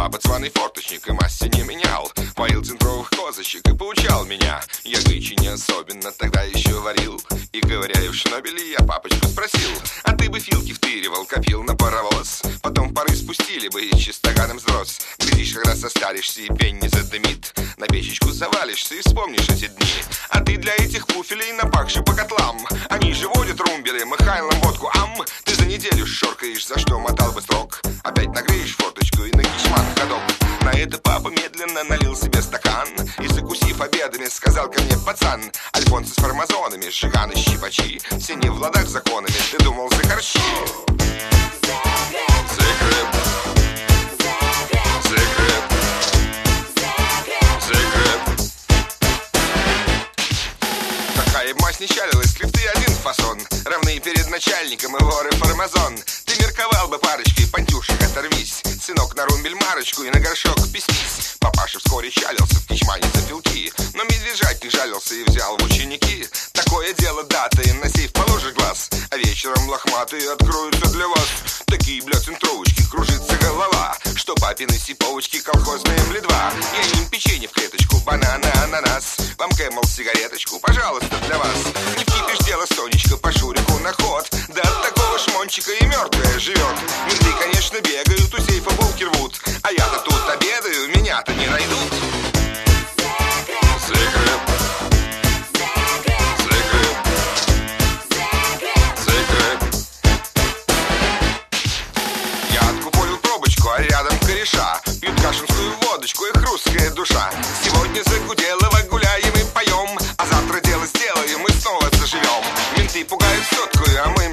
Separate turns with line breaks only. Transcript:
Папа званый форточник и масти не менял, поил центровых козочек и поучал меня. Я гречи не особенно тогда еще варил, и ковыряя в шнобеле, я папочку спросил: а ты бы филки втыривал, копил на паровоз, потом пары спустили бы и чистоганом взрос. Глядишь, когда состаришься и пень не задымит, на печечку завалишься и вспомнишь эти дни. А ты для этих пуфелей напахши по котлам, они же водят румбели, Михайлом водку, ты за неделю шоркаешь, за что мотал бы срок. Опять нагреешь форточку и на кичман ходок. На это папа медленно налил себе стакан и, закусив обедами, сказал ко мне: пацан, альфонсы с формазонами, жиганы, щипачи, все не в ладах законами, ты думал за харчи. Какая мазь не чалилась, скрипты один фасон, равные перед начальником и воры формазон. Ты мерковал бы парочкой, пантюшек, оторвись, сынок, на румбель марочку и на горшок песнись. Папаша вскоре чалился в кичмане за филки, но медвежатник жалился и взял в ученики. Такое дело, да, ты на сейф положишь глаз, а вечером лохматые откроются для вас. Такие, бля, центровочки, кружится голова, что папины сиповочки колхозные бледва. Я им печенье в клеточку, бананы, ананас, вам Кэмел сигареточку, пожалуйста, для вас. Не вкипишь дело, Сонечка, по Шурику на ход, да от такого шмончика и мертвая живет. Менты, конечно, бегают, у сейфа булки рвут, а я-то тут обедаю, меня-то не найдут. Я откупорил пробочку, а рядом кореша пьют кашинскую водочку, их русская душа. Сегодня загуделово гуляем и поем, а завтра дело сделаем и снова заживем. Менты пугают соткую, а мы